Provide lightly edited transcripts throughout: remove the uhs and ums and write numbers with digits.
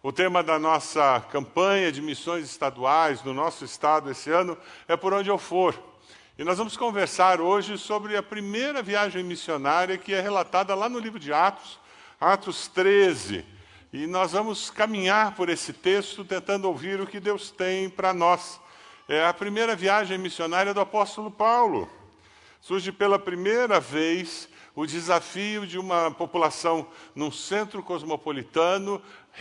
O tema da nossa campanha de missões estaduais no nosso estado esse ano é Por Onde Eu For. E nós vamos conversar hoje sobre a primeira viagem missionária que é relatada lá no livro de Atos, Atos 13. E nós vamos caminhar por esse texto tentando ouvir o que Deus tem para nós. É a primeira viagem missionária do apóstolo Paulo. Surge pela primeira vez o desafio de uma população num centro cosmopolitano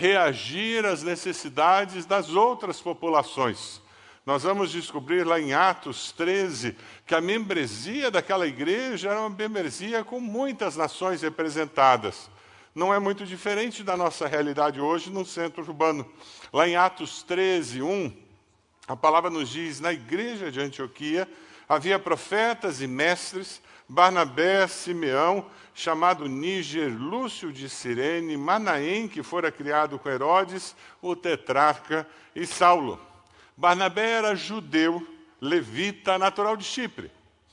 reagir às necessidades das outras populações. Nós vamos descobrir lá em Atos 13 que a membresia daquela igreja era uma membresia com muitas nações representadas. Não é muito diferente da nossa realidade hoje no centro urbano. Lá em Atos 13, 1, a palavra nos diz, na igreja de Antioquia havia profetas e mestres, Barnabé, Simeão, chamado Níger, Lúcio de Cirene, Manaém, que fora criado com Herodes, o tetrarca, e Saulo. Barnabé era judeu, levita, natural de Chipre.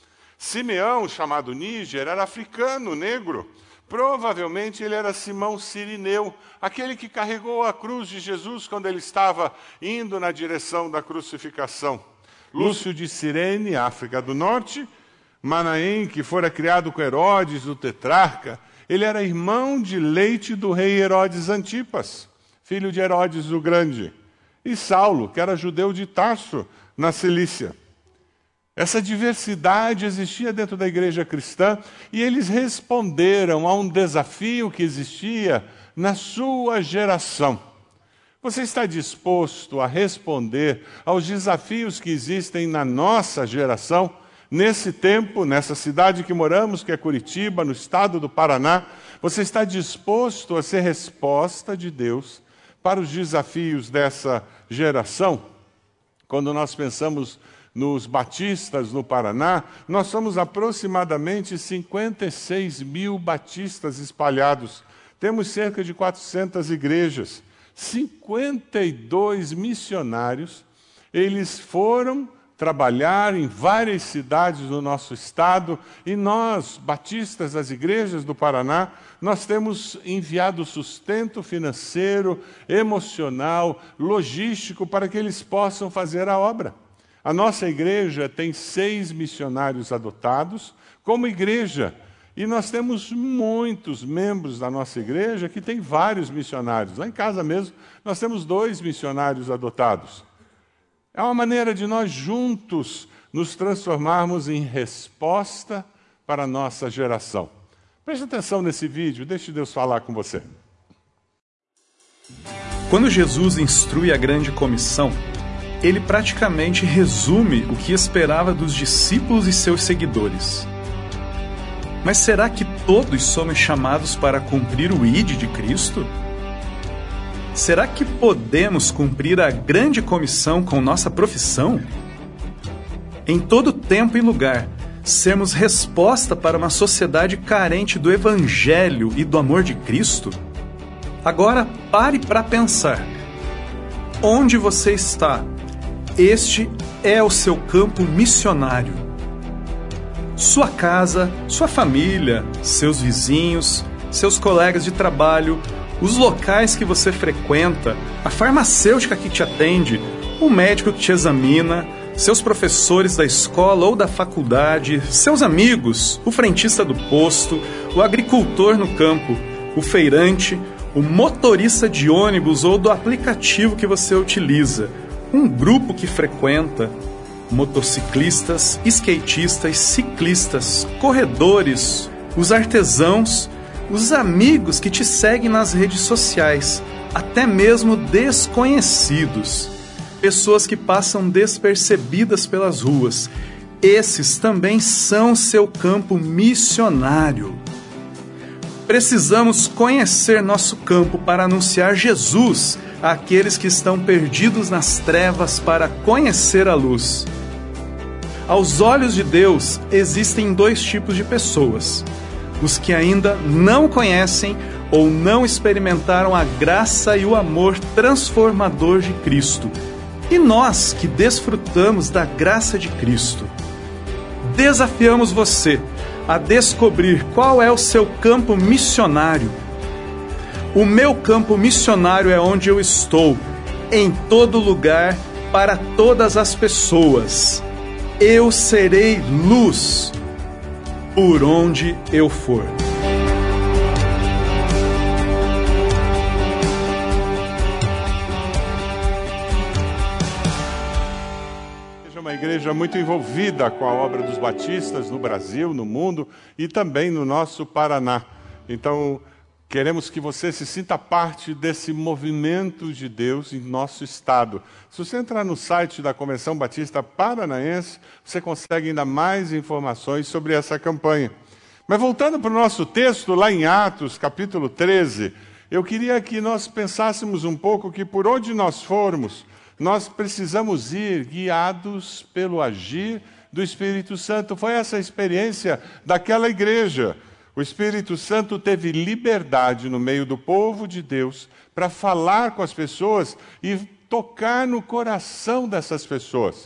Simeão, chamado Níger, era africano, negro. Provavelmente ele era Simão Cirineu, aquele que carregou a cruz de Jesus quando ele estava indo na direção da crucificação. Lúcio de Cirene, África do Norte. Manaém, que fora criado com Herodes, o tetrarca, ele era irmão de leite do rei Herodes Antipas, filho de Herodes o Grande. E Saulo, que era judeu de Tarso, na Cilícia. Essa diversidade existia dentro da igreja cristã e eles responderam a um desafio que existia na sua geração. Você está disposto a responder aos desafios que existem na nossa geração? Nesse tempo, nessa cidade que moramos, que é Curitiba, no estado do Paraná, você está disposto a ser resposta de Deus para os desafios dessa geração? Quando nós pensamos nos batistas no Paraná, nós somos aproximadamente 56 mil batistas espalhados. Temos cerca de 400 igrejas. 52 missionários, eles foram trabalhar em várias cidades do nosso estado, e nós, batistas das igrejas do Paraná, nós temos enviado sustento financeiro, emocional, logístico, para que eles possam fazer a obra. A nossa igreja tem 6 missionários adotados como igreja, e nós temos muitos membros da nossa igreja que têm vários missionários. Lá em casa mesmo, nós temos 2 missionários adotados. É uma maneira de nós juntos nos transformarmos em resposta para a nossa geração. Preste atenção nesse vídeo, deixe Deus falar com você. Quando Jesus instrui a grande comissão, ele praticamente resume o que esperava dos discípulos e seus seguidores. Mas será que todos somos chamados para cumprir o ID de Cristo? Será que podemos cumprir a grande comissão com nossa profissão? Em todo tempo e lugar, sermos resposta para uma sociedade carente do Evangelho e do amor de Cristo? Agora pare para pensar. Onde você está? Este é o seu campo missionário. Sua casa, sua família, seus vizinhos, seus colegas de trabalho, os locais que você frequenta, a farmacêutica que te atende, o médico que te examina, seus professores da escola ou da faculdade, seus amigos, o frentista do posto, o agricultor no campo, o feirante, o motorista de ônibus ou do aplicativo que você utiliza, um grupo que frequenta, motociclistas, skatistas, ciclistas, corredores, os artesãos, os amigos que te seguem nas redes sociais, até mesmo desconhecidos, pessoas que passam despercebidas pelas ruas. Esses também são seu campo missionário. Precisamos conhecer nosso campo para anunciar Jesus àqueles que estão perdidos nas trevas para conhecer a luz. Aos olhos de Deus, existem 2 tipos de pessoas: os que ainda não conhecem ou não experimentaram a graça e o amor transformador de Cristo, e nós que desfrutamos da graça de Cristo. Desafiamos você a descobrir qual é o seu campo missionário. O meu campo missionário é onde eu estou, em todo lugar, para todas as pessoas. Eu serei luz por onde eu for. É uma igreja muito envolvida com a obra dos batistas no Brasil, no mundo e também no nosso Paraná. Então, queremos que você se sinta parte desse movimento de Deus em nosso estado. Se você entrar no site da Convenção Batista Paranaense, você consegue ainda mais informações sobre essa campanha. Mas voltando para o nosso texto, lá em Atos, capítulo 13, eu queria que nós pensássemos um pouco que por onde nós formos, nós precisamos ir guiados pelo agir do Espírito Santo. Foi essa a experiência daquela igreja. O Espírito Santo teve liberdade no meio do povo de Deus para falar com as pessoas e tocar no coração dessas pessoas.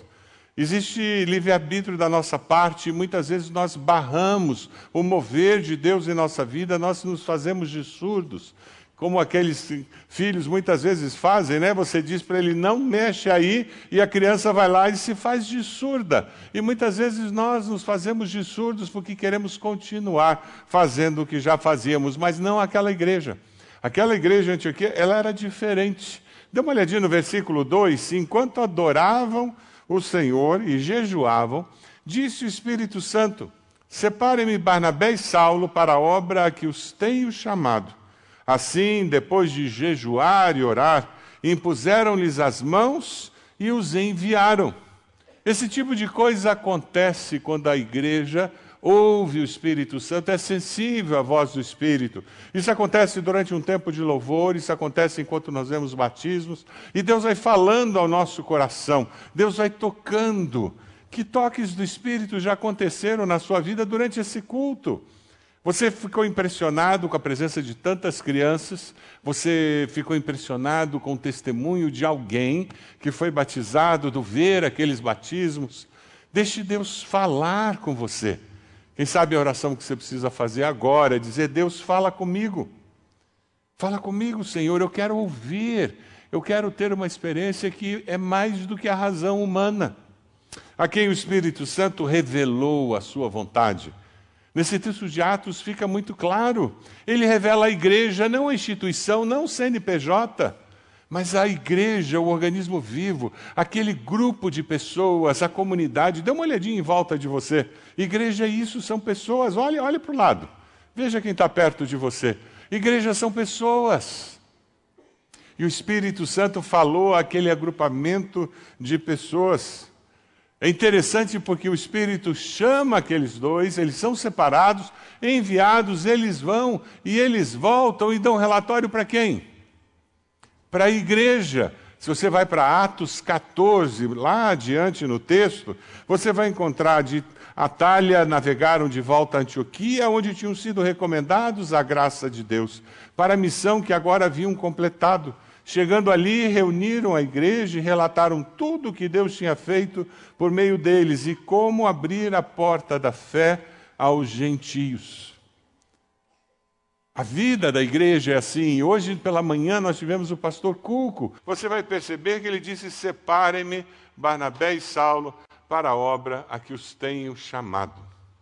Existe livre-arbítrio da nossa parte e muitas vezes nós barramos o mover de Deus em nossa vida, nós nos fazemos de surdos. Como aqueles filhos muitas vezes fazem, né? Você diz para ele, não mexe aí, e a criança vai lá e se faz de surda. E muitas vezes nós nos fazemos de surdos porque queremos continuar fazendo o que já fazíamos, mas não aquela igreja. Aquela igreja em Antioquia, ela era diferente. Dê uma olhadinha no versículo 2, enquanto adoravam o Senhor e jejuavam, disse o Espírito Santo, separem-me Barnabé e Saulo para a obra a que os tenho chamado. Assim, depois de jejuar e orar, impuseram-lhes as mãos e os enviaram. Esse tipo de coisa acontece quando a igreja ouve o Espírito Santo, é sensível à voz do Espírito. Isso acontece durante um tempo de louvor, isso acontece enquanto nós vemos batismos, e Deus vai falando ao nosso coração, Deus vai tocando. Que toques do Espírito já aconteceram na sua vida durante esse culto? Você ficou impressionado com a presença de tantas crianças? Você ficou impressionado com o testemunho de alguém que foi batizado, do ver aqueles batismos? Deixe Deus falar com você. Quem sabe a oração que você precisa fazer agora é dizer, Deus, fala comigo. Fala comigo, Senhor, eu quero ouvir. Eu quero ter uma experiência que é mais do que a razão humana. A quem o Espírito Santo revelou a sua vontade. Nesse texto de Atos fica muito claro. Ele revela a igreja, não a instituição, não o CNPJ, mas a igreja, o organismo vivo, aquele grupo de pessoas, a comunidade. Dê uma olhadinha em volta de você. Igreja é isso, são pessoas. Olhe para o lado. Veja quem está perto de você. Igreja são pessoas. E o Espírito Santo falou àquele agrupamento de pessoas. É interessante porque o Espírito chama aqueles dois, eles são separados, enviados, eles vão e eles voltam e dão relatório para quem? Para a igreja. Se você vai para Atos 14, lá adiante no texto, você vai encontrar de Atália navegaram de volta a Antioquia, onde tinham sido recomendados à graça de Deus, para a missão que agora haviam completado. Chegando ali, reuniram a igreja e relataram tudo o que Deus tinha feito por meio deles e como abrir a porta da fé aos gentios. A vida da igreja é assim. Hoje pela manhã nós tivemos o pastor Cuco. Você vai perceber que ele disse, separem-me Barnabé e Saulo para a obra a que os tenho chamado.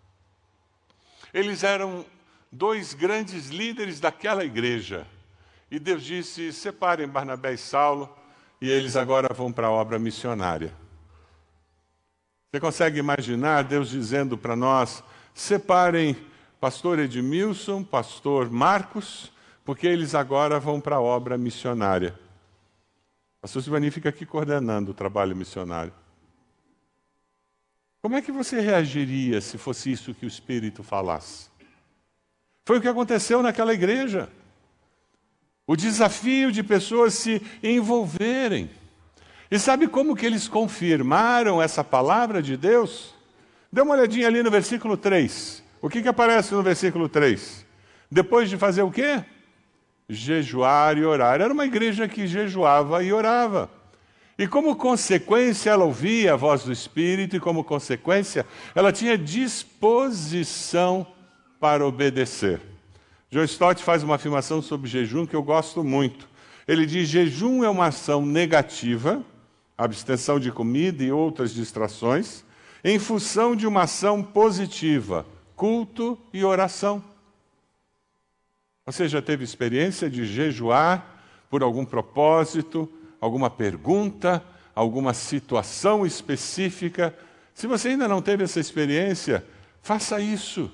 Eles eram dois grandes líderes daquela igreja. E Deus disse, separem Barnabé e Saulo, e eles agora vão para a obra missionária. Você consegue imaginar Deus dizendo para nós, separem pastor Edmilson, pastor Marcos, porque eles agora vão para a obra missionária. Pastor Silvani fica aqui coordenando o trabalho missionário. Como é que você reagiria se fosse isso que o Espírito falasse? Foi o que aconteceu naquela igreja. O desafio de pessoas se envolverem. E sabe como que eles confirmaram essa palavra de Deus? Dê uma olhadinha ali no versículo 3. O que aparece no versículo 3? Depois de fazer o quê? Jejuar e orar. Era uma igreja que jejuava e orava. E como consequência ela ouvia a voz do Espírito e como consequência ela tinha disposição para obedecer. John Stott faz uma afirmação sobre jejum que eu gosto muito. Ele diz: jejum é uma ação negativa, abstenção de comida e outras distrações, em função de uma ação positiva, culto e oração. Você já teve experiência de jejuar por algum propósito, alguma pergunta, alguma situação específica? Se você ainda não teve essa experiência, faça isso.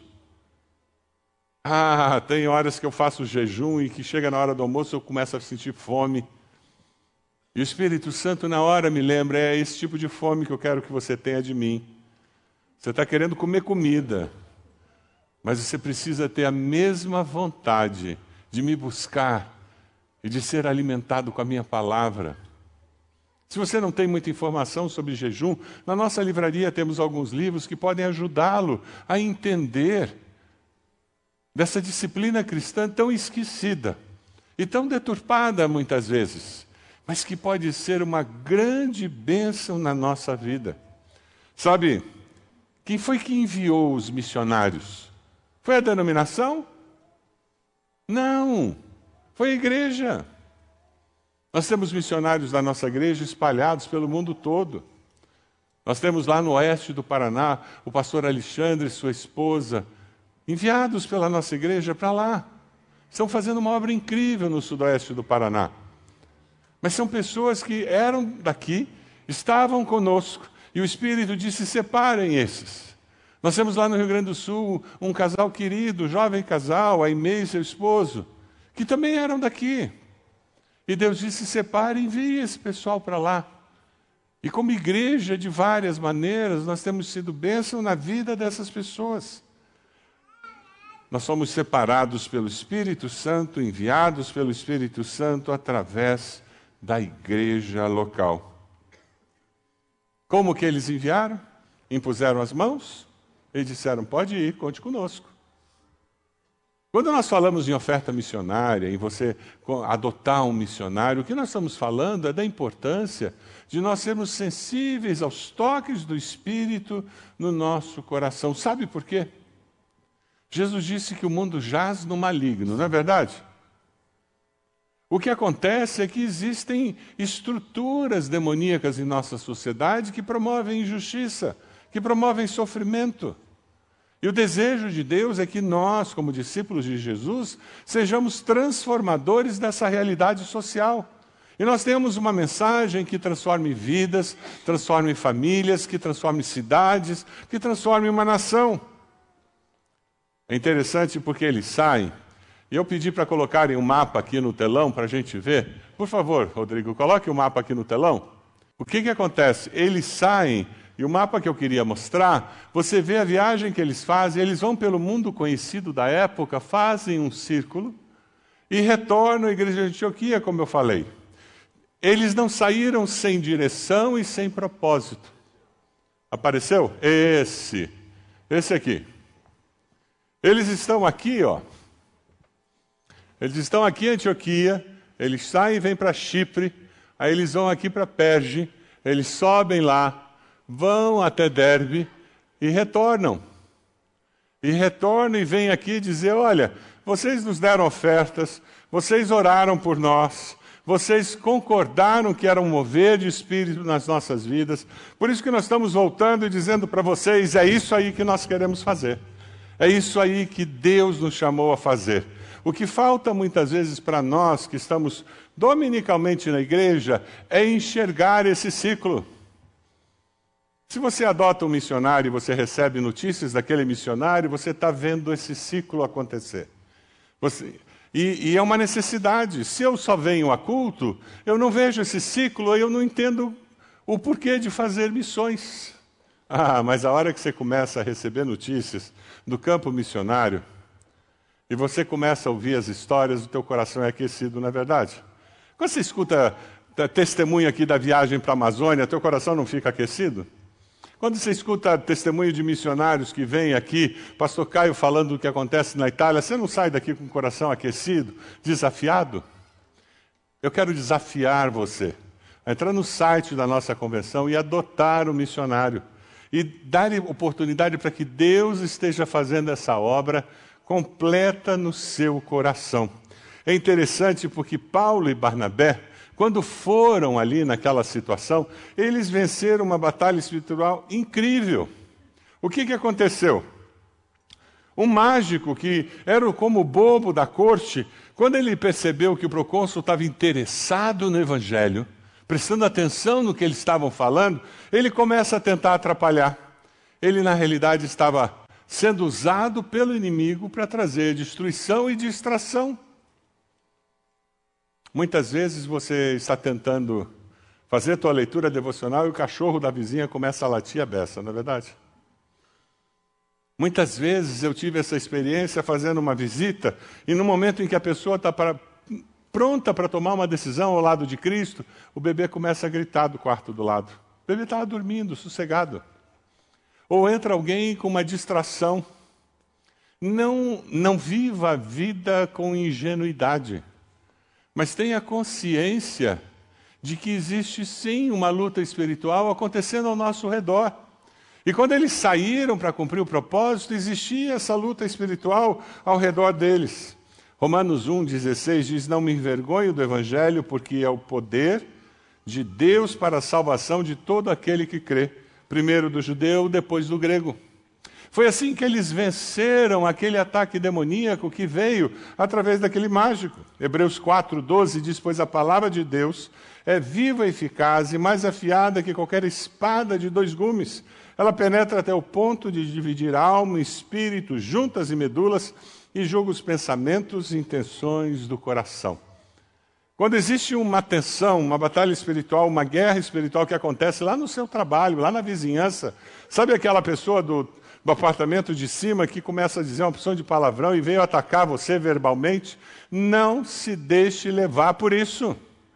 Tem horas que eu faço jejum e que chega na hora do almoço eu começo a sentir fome. E o Espírito Santo na hora me lembra: é esse tipo de fome que eu quero que você tenha de mim. Você está querendo comer comida, mas você precisa ter a mesma vontade de me buscar e de ser alimentado com a minha palavra. Se você não tem muita informação sobre jejum, na nossa livraria temos alguns livros que podem ajudá-lo a entender dessa disciplina cristã tão esquecida e tão deturpada muitas vezes, mas que pode ser uma grande bênção na nossa vida. Sabe, quem foi que enviou os missionários? Foi a denominação? Não, foi a igreja. Nós temos missionários da nossa igreja espalhados pelo mundo todo. Nós temos lá no oeste do Paraná o pastor Alexandre e sua esposa, enviados pela nossa igreja para lá. Estão fazendo uma obra incrível no sudoeste do Paraná. Mas são pessoas que eram daqui, estavam conosco, e o Espírito disse: separem esses. Nós temos lá no Rio Grande do Sul um casal querido, um jovem casal, a Aimee e seu esposo, que também eram daqui. E Deus disse: separe e envie esse pessoal para lá. E como igreja, de várias maneiras, nós temos sido bênção na vida dessas pessoas. Nós somos separados pelo Espírito Santo, enviados pelo Espírito Santo através da igreja local. Como que eles enviaram? Impuseram as mãos e disseram: pode ir, conte conosco. Quando nós falamos em oferta missionária, em você adotar um missionário, o que nós estamos falando é da importância de nós sermos sensíveis aos toques do Espírito no nosso coração. Sabe por quê? Jesus disse que o mundo jaz no maligno, não é verdade? O que acontece é que existem estruturas demoníacas em nossa sociedade que promovem injustiça, que promovem sofrimento. E o desejo de Deus é que nós, como discípulos de Jesus, sejamos transformadores dessa realidade social. E nós temos uma mensagem que transforme vidas, transforme famílias, que transforme cidades, que transforme uma nação. É interessante porque eles saem, e eu pedi para colocarem um mapa aqui no telão para a gente ver. Por favor, Rodrigo, coloque o mapa aqui no telão. O que acontece? Eles saem, e o mapa que eu queria mostrar, você vê a viagem que eles fazem, eles vão pelo mundo conhecido da época, fazem um círculo, e retornam à igreja de Antioquia, como eu falei. Eles não saíram sem direção e sem propósito. Apareceu? Esse aqui. Eles estão aqui, ó. Eles estão aqui em Antioquia, eles saem e vêm para Chipre, aí eles vão aqui para Perge, eles sobem lá, vão até Derbe e retornam. E retornam e vêm aqui dizer: olha, vocês nos deram ofertas, vocês oraram por nós, vocês concordaram que era um mover de espírito nas nossas vidas, por isso que nós estamos voltando e dizendo para vocês: é isso aí que nós queremos fazer. É isso aí que Deus nos chamou a fazer. O que falta muitas vezes para nós que estamos dominicalmente na igreja é enxergar esse ciclo. Se você adota um missionário e você recebe notícias daquele missionário, você está vendo esse ciclo acontecer. E é uma necessidade. Se eu só venho a culto, eu não vejo esse ciclo, eu não entendo o porquê de fazer missões. Mas a hora que você começa a receber notícias do campo missionário, e você começa a ouvir as histórias, o teu coração é aquecido, não é verdade? Quando você escuta testemunho aqui da viagem para a Amazônia, teu coração não fica aquecido? Quando você escuta testemunho de missionários que vêm aqui, pastor Caio falando do que acontece na Itália, você não sai daqui com o coração aquecido, desafiado? Eu quero desafiar você a entrar no site da nossa convenção e adotar o missionário. E dar oportunidade para que Deus esteja fazendo essa obra completa no seu coração. É interessante porque Paulo e Barnabé, quando foram ali naquela situação, eles venceram uma batalha espiritual incrível. O que aconteceu? Um mágico que era como o bobo da corte, quando ele percebeu que o procônsul estava interessado no evangelho, prestando atenção no que eles estavam falando, ele começa a tentar atrapalhar. Ele, na realidade, estava sendo usado pelo inimigo para trazer destruição e distração. Muitas vezes você está tentando fazer tua leitura devocional e o cachorro da vizinha começa a latir a beça, não é verdade? Muitas vezes eu tive essa experiência fazendo uma visita e no momento em que a pessoa está pronta para tomar uma decisão ao lado de Cristo, o bebê começa a gritar do quarto do lado. O bebê estava dormindo, sossegado. Ou entra alguém com uma distração. Não viva a vida com ingenuidade, mas tenha consciência de que existe sim uma luta espiritual acontecendo ao nosso redor. E quando eles saíram para cumprir o propósito, existia essa luta espiritual ao redor deles. Romanos 1,16 diz: não me envergonho do Evangelho, porque é o poder de Deus para a salvação de todo aquele que crê. Primeiro do judeu, depois do grego. Foi assim que eles venceram aquele ataque demoníaco que veio através daquele mágico. Hebreus 4,12 diz: pois a palavra de Deus é viva e eficaz e mais afiada que qualquer espada de 2 gumes. Ela penetra até o ponto de dividir alma e espírito, juntas e medulas, e julga os pensamentos e intenções do coração. Quando existe uma tensão, uma batalha espiritual, uma guerra espiritual que acontece lá no seu trabalho, lá na vizinhança, sabe aquela pessoa do apartamento de cima que começa a dizer uma opção de palavrão e veio atacar você verbalmente? Não se deixe levar por isso.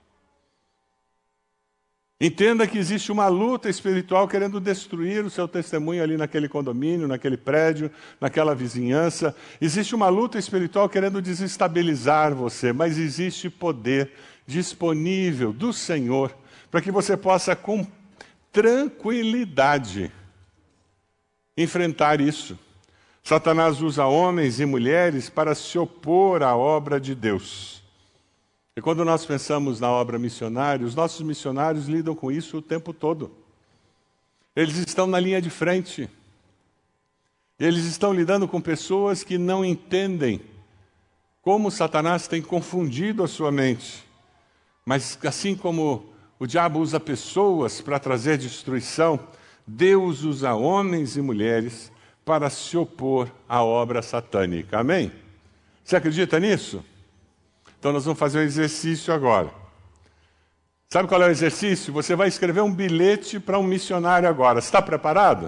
Entenda que existe uma luta espiritual querendo destruir o seu testemunho ali naquele condomínio, naquele prédio, naquela vizinhança. Existe uma luta espiritual querendo desestabilizar você, mas existe poder disponível do Senhor para que você possa com tranquilidade enfrentar isso. Satanás usa homens e mulheres para se opor à obra de Deus. E quando nós pensamos na obra missionária, os nossos missionários lidam com isso o tempo todo. Eles estão na linha de frente. Eles estão lidando com pessoas que não entendem como Satanás tem confundido a sua mente. Mas assim como o diabo usa pessoas para trazer destruição, Deus usa homens e mulheres para se opor à obra satânica. Amém? Você acredita nisso? Então nós vamos fazer um exercício agora. Sabe qual é o exercício? Você vai escrever um bilhete para um missionário agora. Você está preparado?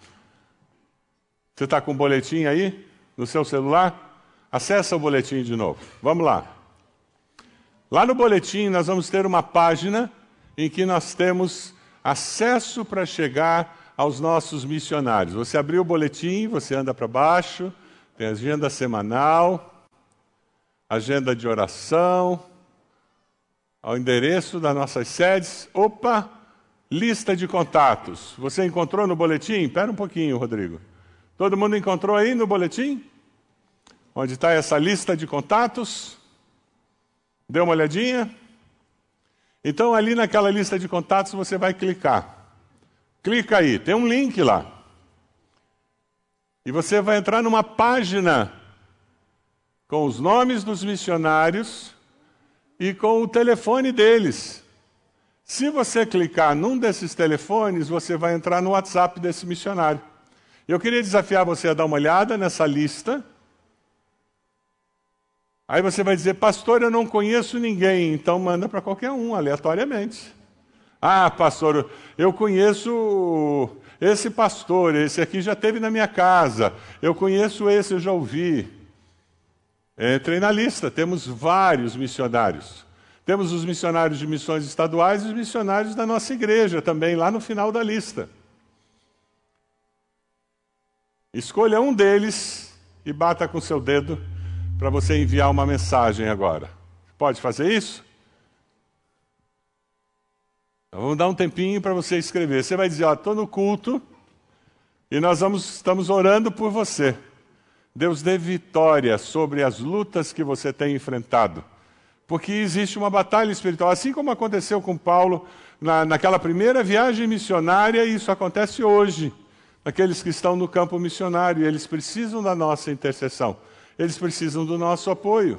Você está com o boletim aí no seu celular? Acessa o boletim de novo. Vamos lá. Lá no boletim nós vamos ter uma página em que nós temos acesso para chegar aos nossos missionários. Você abriu o boletim, você anda para baixo, tem agenda semanal, agenda de oração, ao endereço das nossas sedes. Opa, lista de contatos. Você encontrou no boletim? Espera um pouquinho, Rodrigo. Todo mundo encontrou aí no boletim? Onde está essa lista de contatos? Deu uma olhadinha? Então, ali naquela lista de contatos, você vai clicar. Clica aí, tem um link lá. E você vai entrar numa página com os nomes dos missionários e com o telefone deles. Se você clicar num desses telefones, você vai entrar no WhatsApp desse missionário. Eu queria desafiar você a dar uma olhada nessa lista. Aí você vai dizer: pastor, eu não conheço ninguém. Então manda para qualquer um, aleatoriamente. Ah, pastor, eu conheço esse pastor, esse aqui já esteve na minha casa. Eu conheço esse, eu já ouvi. Entrei na lista, temos vários missionários. Temos os missionários de missões estaduais e os missionários da nossa igreja também, lá no final da lista. Escolha um deles e bata com seu dedo para você enviar uma mensagem agora. Pode fazer isso? Então, vamos dar um tempinho para você escrever. Você vai dizer: estou no culto e nós estamos orando por você. Deus dê vitória sobre as lutas que você tem enfrentado. Porque existe uma batalha espiritual, assim como aconteceu com Paulo naquela primeira viagem missionária, e isso acontece hoje. Aqueles que estão no campo missionário, eles precisam da nossa intercessão. Eles precisam do nosso apoio.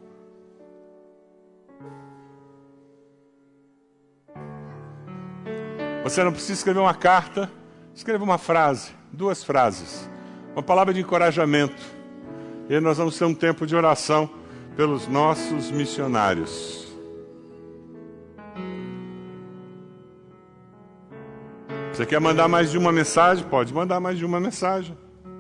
Você não precisa escrever uma carta, escreva uma frase, 2 frases. Uma palavra de encorajamento. E nós vamos ter um tempo de oração pelos nossos missionários. Você quer mandar mais de uma mensagem? Pode mandar mais de uma mensagem.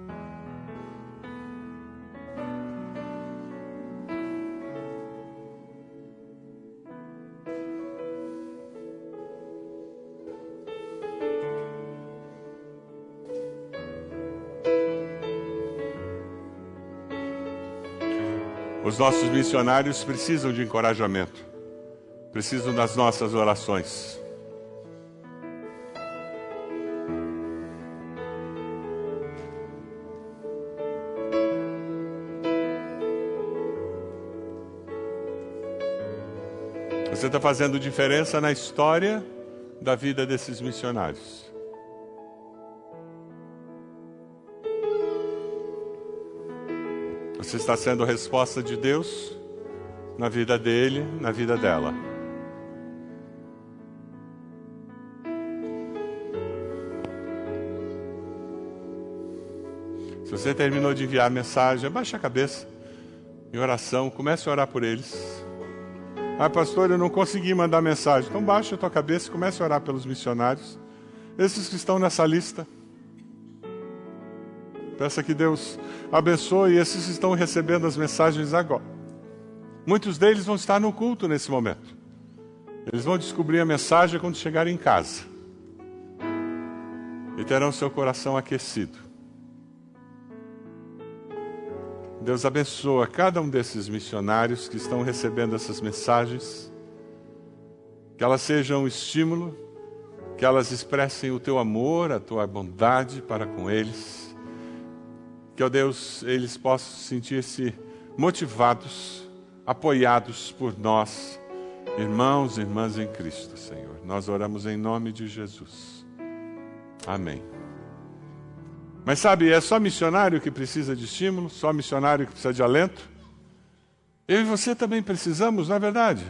Os nossos missionários precisam de encorajamento, precisam das nossas orações. Você está fazendo diferença na história da vida desses missionários. Você está sendo a resposta de Deus na vida dele, na vida dela. Se você terminou de enviar a mensagem, abaixe a cabeça em oração, comece a orar por eles. Ah, pastor, eu não consegui mandar mensagem. Então baixe a tua cabeça e comece a orar pelos missionários. Esses que estão nessa lista. Peça que Deus abençoe esses que estão recebendo as mensagens agora. Muitos deles vão estar no culto nesse momento. Eles vão descobrir a mensagem quando chegarem em casa. E terão seu coração aquecido. Deus abençoa cada um desses missionários que estão recebendo essas mensagens. Que elas sejam um estímulo, que elas expressem o teu amor, a tua bondade para com eles. Que, ó Deus, eles possam sentir-se motivados, apoiados por nós, irmãos e irmãs em Cristo, Senhor. Nós oramos em nome de Jesus. Amém. Mas sabe, é só missionário que precisa de estímulo, só missionário que precisa de alento. Eu e você também precisamos, não é verdade?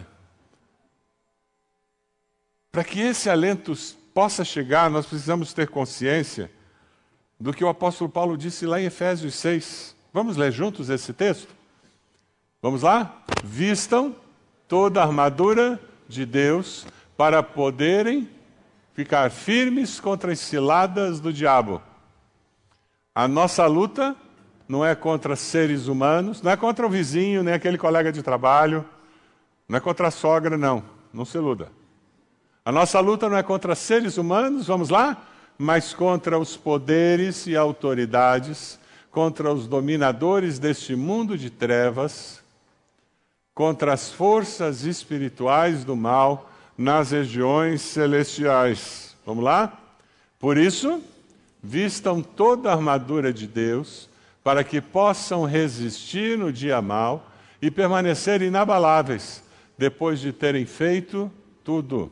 Para que esse alento possa chegar, nós precisamos ter consciência do que o apóstolo Paulo disse lá em Efésios 6. Vamos ler juntos esse texto? Vamos lá? Vistam toda a armadura de Deus para poderem ficar firmes contra as ciladas do diabo. A nossa luta não é contra seres humanos, não é contra o vizinho, nem aquele colega de trabalho, não é contra a sogra, não. Não se iluda. A nossa luta não é contra seres humanos, vamos lá? Mas contra os poderes e autoridades, contra os dominadores deste mundo de trevas, contra as forças espirituais do mal nas regiões celestiais. Vamos lá? Por isso, vistam toda a armadura de Deus, para que possam resistir no dia mau e permanecer inabaláveis, depois de terem feito tudo.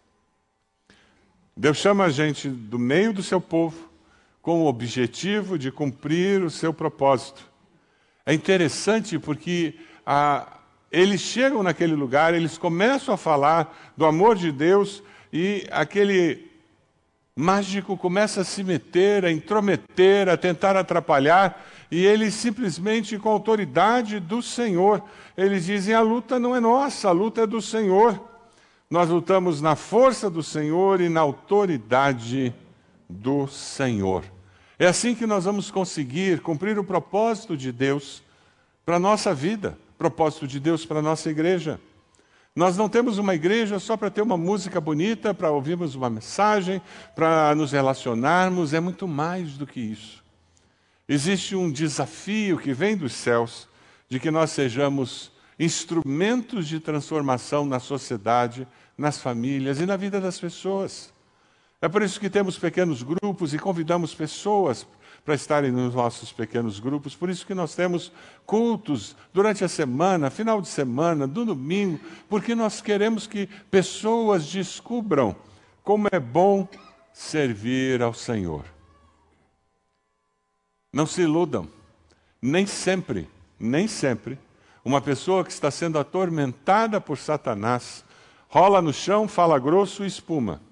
Deus chama a gente do meio do seu povo com o objetivo de cumprir o seu propósito. É interessante porque eles chegam naquele lugar, eles começam a falar do amor de Deus e aquele mágico começa a se meter, a intrometer, a tentar atrapalhar, e eles simplesmente, com a autoridade do Senhor, eles dizem: a luta não é nossa, a luta é do Senhor. Nós lutamos na força do Senhor e na autoridade do Senhor. É assim que nós vamos conseguir cumprir o propósito de Deus para a nossa vida, propósito de Deus para a nossa igreja. Nós não temos uma igreja só para ter uma música bonita, para ouvirmos uma mensagem, para nos relacionarmos, é muito mais do que isso. Existe um desafio que vem dos céus, de que nós sejamos instrumentos de transformação na sociedade, nas famílias e na vida das pessoas. É por isso que temos pequenos grupos e convidamos pessoas para estarem nos nossos pequenos grupos. Por isso que nós temos cultos durante a semana, final de semana, no domingo, porque nós queremos que pessoas descubram como é bom servir ao Senhor. Não se iludam, nem sempre, uma pessoa que está sendo atormentada por Satanás rola no chão, fala grosso e espuma.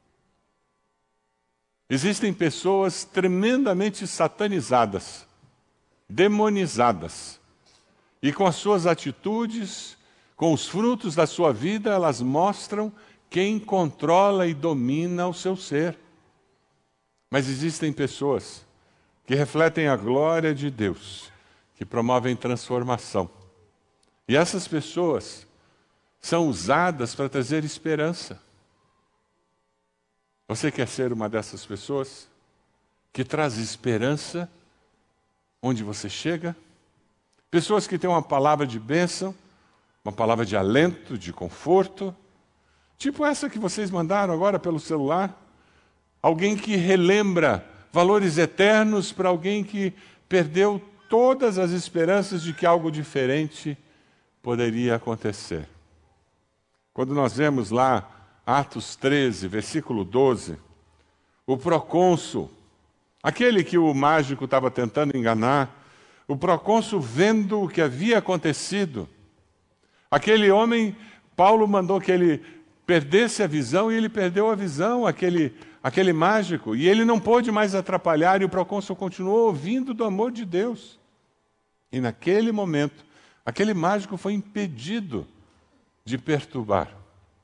Existem pessoas tremendamente satanizadas, demonizadas, e com as suas atitudes, com os frutos da sua vida, elas mostram quem controla e domina o seu ser. Mas existem pessoas que refletem a glória de Deus, que promovem transformação. E essas pessoas são usadas para trazer esperança. Você quer ser uma dessas pessoas que traz esperança onde você chega? Pessoas que têm uma palavra de bênção, uma palavra de alento, de conforto, tipo essa que vocês mandaram agora pelo celular. Alguém que relembra valores eternos para alguém que perdeu todas as esperanças de que algo diferente poderia acontecer. Quando nós vemos lá Atos 13, versículo 12, o procônsul, aquele que o mágico estava tentando enganar, o procônsul vendo o que havia acontecido, aquele homem, Paulo mandou que ele perdesse a visão e ele perdeu a visão, aquele mágico, e ele não pôde mais atrapalhar, e o procônsul continuou ouvindo do amor de Deus. E naquele momento, aquele mágico foi impedido de perturbar.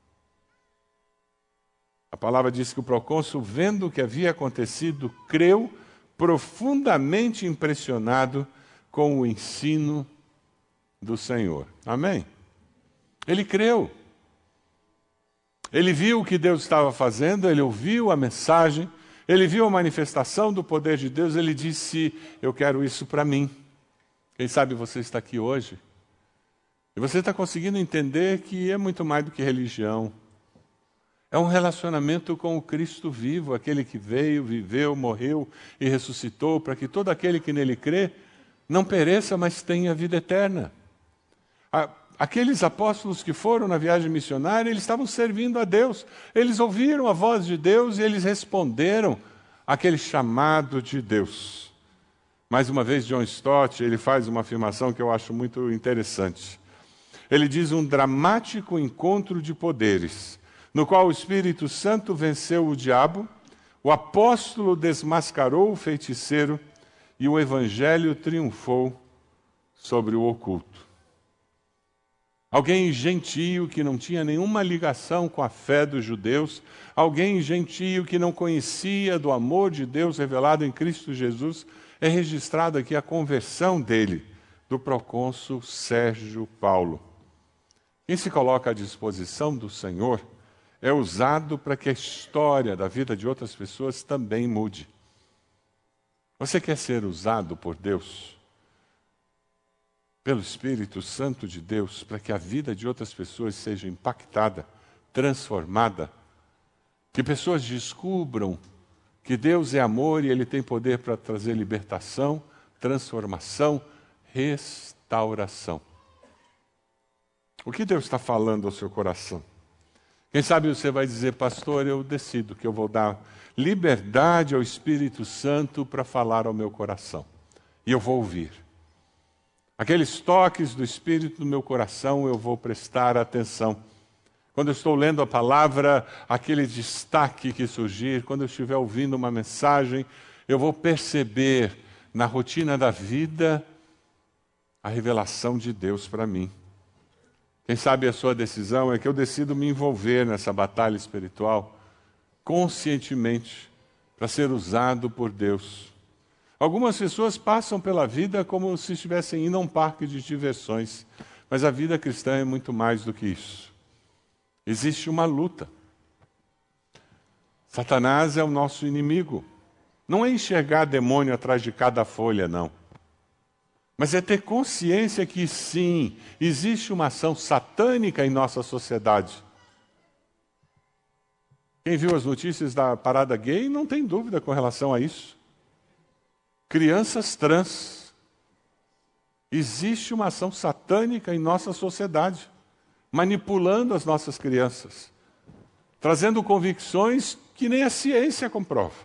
A palavra diz que o procônsul, vendo o que havia acontecido, creu, profundamente impressionado com o ensino do Senhor. Amém? Ele creu. Ele viu o que Deus estava fazendo, ele ouviu a mensagem, ele viu a manifestação do poder de Deus, ele disse: eu quero isso para mim. Quem sabe você está aqui hoje e você está conseguindo entender que é muito mais do que religião. É um relacionamento com o Cristo vivo, aquele que veio, viveu, morreu e ressuscitou, para que todo aquele que nele crê não pereça, mas tenha vida eterna. Aqueles apóstolos que foram na viagem missionária, eles estavam servindo a Deus. Eles ouviram a voz de Deus e eles responderam àquele chamado de Deus. Mais uma vez, John Stott, ele faz uma afirmação que eu acho muito interessante. Ele diz: um dramático encontro de poderes, no qual o Espírito Santo venceu o diabo, o apóstolo desmascarou o feiticeiro e o evangelho triunfou sobre o oculto. Alguém gentio que não tinha nenhuma ligação com a fé dos judeus, alguém gentio que não conhecia do amor de Deus revelado em Cristo Jesus, é registrado aqui a conversão dele, do procônsul Sérgio Paulo. Quem se coloca à disposição do Senhor é usado para que a história da vida de outras pessoas também mude. Você quer ser usado por Deus, pelo Espírito Santo de Deus, para que a vida de outras pessoas seja impactada, transformada, que pessoas descubram que Deus é amor e Ele tem poder para trazer libertação, transformação, restauração. O que Deus está falando ao seu coração? Quem sabe você vai dizer: pastor, eu decido que eu vou dar liberdade ao Espírito Santo para falar ao meu coração. E eu vou ouvir. Aqueles toques do Espírito no meu coração, eu vou prestar atenção. Quando eu estou lendo a palavra, aquele destaque que surgir, quando eu estiver ouvindo uma mensagem, eu vou perceber na rotina da vida a revelação de Deus para mim. Quem sabe a sua decisão é que eu decido me envolver nessa batalha espiritual conscientemente para ser usado por Deus. Algumas pessoas passam pela vida como se estivessem indo a um parque de diversões, mas a vida cristã é muito mais do que isso. Existe uma luta. Satanás é o nosso inimigo. Não é enxergar demônio atrás de cada folha, não. Mas é ter consciência que sim, existe uma ação satânica em nossa sociedade. Quem viu as notícias da parada gay não tem dúvida com relação a isso. crianças trans. Existe uma ação satânica em nossa sociedade, manipulando as nossas crianças, trazendo convicções que nem a ciência comprova.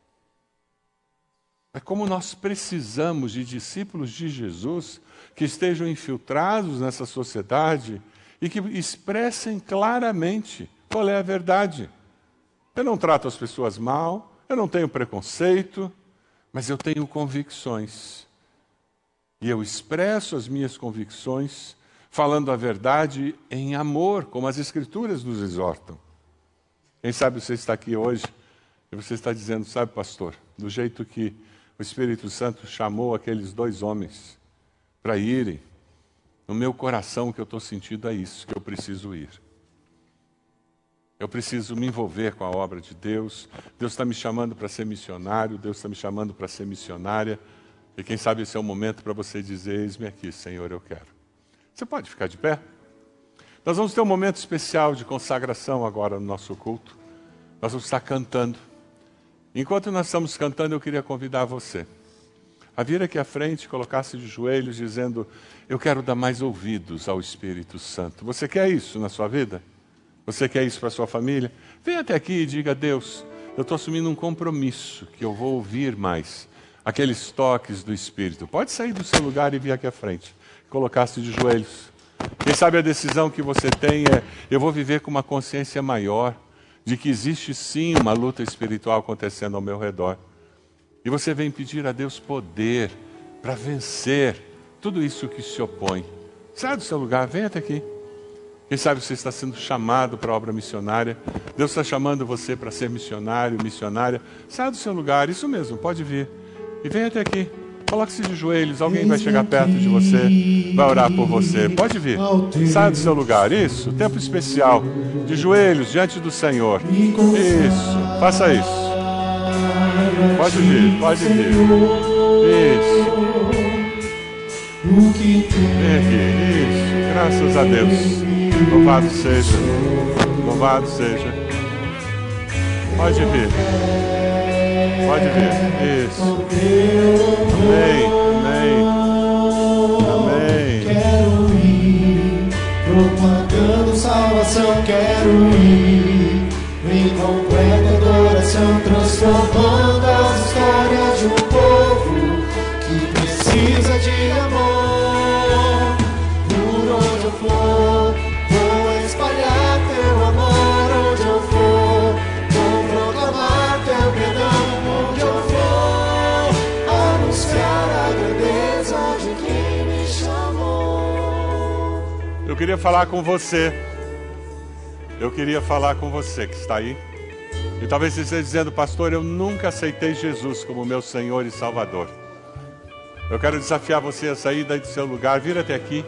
É como nós precisamos de discípulos de Jesus que estejam infiltrados nessa sociedade e que expressem claramente qual é a verdade. Eu não trato as pessoas mal, eu não tenho preconceito, mas eu tenho convicções. E eu expresso as minhas convicções falando a verdade em amor, como as Escrituras nos exortam. Quem sabe você está aqui hoje e você está dizendo, sabe, pastor, do jeito que o Espírito Santo chamou aqueles 2 homens para irem, no meu coração o que eu estou sentindo é isso, que eu preciso ir. Eu preciso me envolver com a obra de Deus. Deus está me chamando para ser missionário, Deus está me chamando para ser missionária. E quem sabe esse é o momento para você dizer, eis-me aqui, Senhor, eu quero. Você pode ficar de pé? Nós vamos ter um momento especial de consagração agora no nosso culto. Nós vamos estar cantando. Enquanto nós estamos cantando, eu queria convidar você a vir aqui à frente, colocar-se de joelhos, dizendo, eu quero dar mais ouvidos ao Espírito Santo. Você quer isso na sua vida? Você quer isso para a sua família? Venha até aqui e diga, Deus, eu estou assumindo um compromisso, que eu vou ouvir mais aqueles toques do Espírito. Pode sair do seu lugar e vir aqui à frente, colocar-se de joelhos. Quem sabe a decisão que você tem é, eu vou viver com uma consciência maior, de que existe sim uma luta espiritual acontecendo ao meu redor. E você vem pedir a Deus poder para vencer tudo isso que se opõe. Sai do seu lugar, vem até aqui. Quem sabe você está sendo chamado para a obra missionária. Deus está chamando você para ser missionário, missionária. Sai do seu lugar, isso mesmo, pode vir. E vem até aqui. Coloque-se de joelhos, alguém vai chegar perto de você, vai orar por você. Pode vir, saia do seu lugar. Isso, tempo especial, de joelhos diante do Senhor. Isso, faça isso. Pode vir, pode vir. Isso. Vem aqui, isso, graças a Deus. Louvado seja, louvado seja. Pode vir. Pode vir. Isso. Amém. Amém. Amém. Quero ir propagando salvação. Quero ir em completa adoração, transformando as histórias de um povo que precisa de amor. Por onde eu for, vou espalhar teu amor. Onde eu for, vou proclamar teu perdão. Eu queria falar com você. Eu queria falar com você que está aí. E talvez você esteja dizendo, pastor, eu nunca aceitei Jesus como meu Senhor e Salvador. Eu quero desafiar você a sair daí do seu lugar, vir até aqui.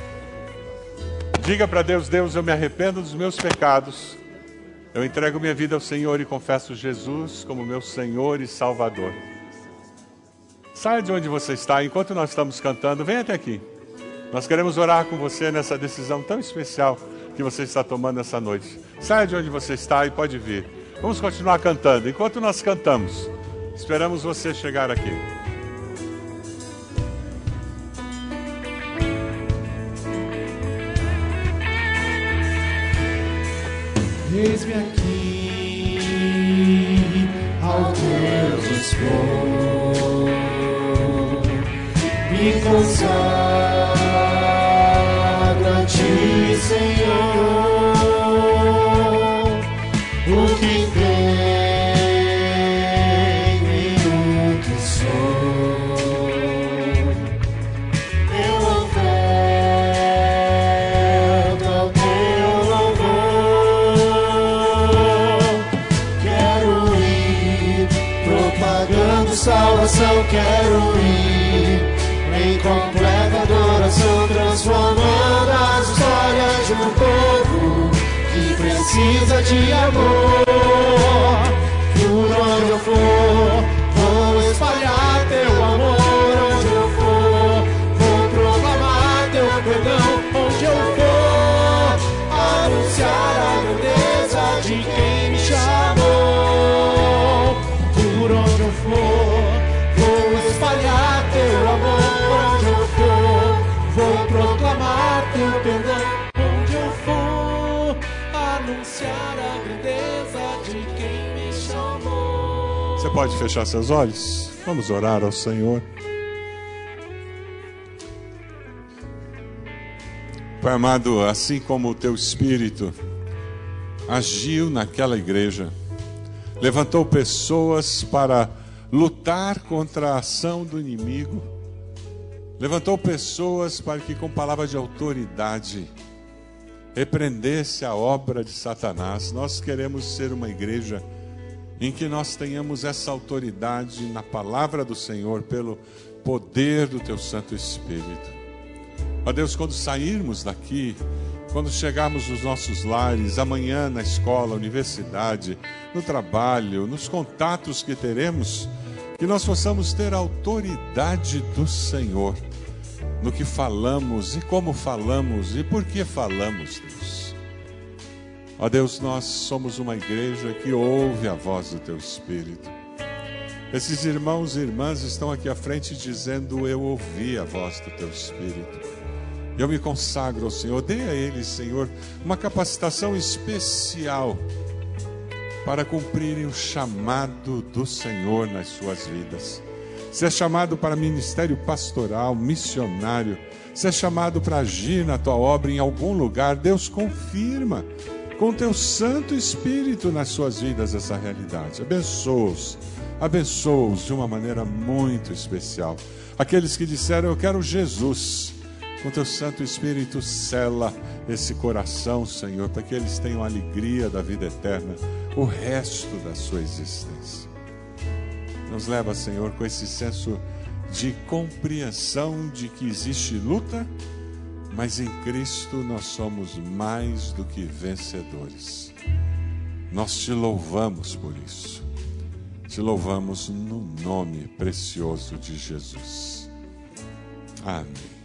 Diga para Deus, Deus, eu me arrependo dos meus pecados. Eu entrego minha vida ao Senhor e confesso Jesus como meu Senhor e Salvador. Saia de onde você está, enquanto nós estamos cantando, vem até aqui. Nós queremos orar com você nessa decisão tão especial que você está tomando essa noite. Saia de onde você está e pode vir. Vamos continuar cantando. Enquanto nós cantamos, esperamos você chegar aqui. Eis-me aqui, ao teu dispor, me consagro a ti, Senhor, o que tenho e o que sou, eu oferto ao teu louvor. Quero ir propagando salvação, quero ir em completa adoração, transformando as histórias de um povo que precisa de amor. Por onde eu for, vou espalhar teu amor. Onde eu for, vou proclamar teu perdão. Onde eu for, anunciar a grandeza de quem me chamou. Por onde eu for, vou espalhar Você pode fechar seus olhos? Vamos orar ao Senhor. Pai amado, assim como o teu Espírito agiu naquela igreja, levantou pessoas para lutar contra a ação do inimigo, levantou pessoas para que com palavras de autoridade repreendesse a obra de Satanás. Nós queremos ser uma igreja em que nós tenhamos essa autoridade na palavra do Senhor, pelo poder do teu Santo Espírito. Ó Deus, quando sairmos daqui, quando chegarmos nos nossos lares, amanhã na escola, universidade, no trabalho, nos contatos que teremos, que nós possamos ter a autoridade do Senhor no que falamos e como falamos e por que falamos, Deus. Ó Deus, nós somos uma igreja que ouve a voz do teu Espírito. Esses irmãos e irmãs estão aqui à frente dizendo: eu ouvi a voz do teu Espírito. Eu me consagro ao Senhor. Dê a eles, Senhor, uma capacitação especial para cumprirem o chamado do Senhor nas suas vidas. Se é chamado para ministério pastoral, missionário, se é chamado para agir na tua obra em algum lugar, Deus confirma com teu Santo Espírito nas suas vidas essa realidade. Abençoa-os de uma maneira muito especial. Aqueles que disseram: eu quero Jesus, com teu Santo Espírito sela esse coração, Senhor, para que eles tenham a alegria da vida eterna o resto da sua existência. Nos leva, Senhor, com esse senso de compreensão de que existe luta, mas em Cristo nós somos mais do que vencedores. Nós te louvamos por isso. Te louvamos no nome precioso de Jesus. Amém.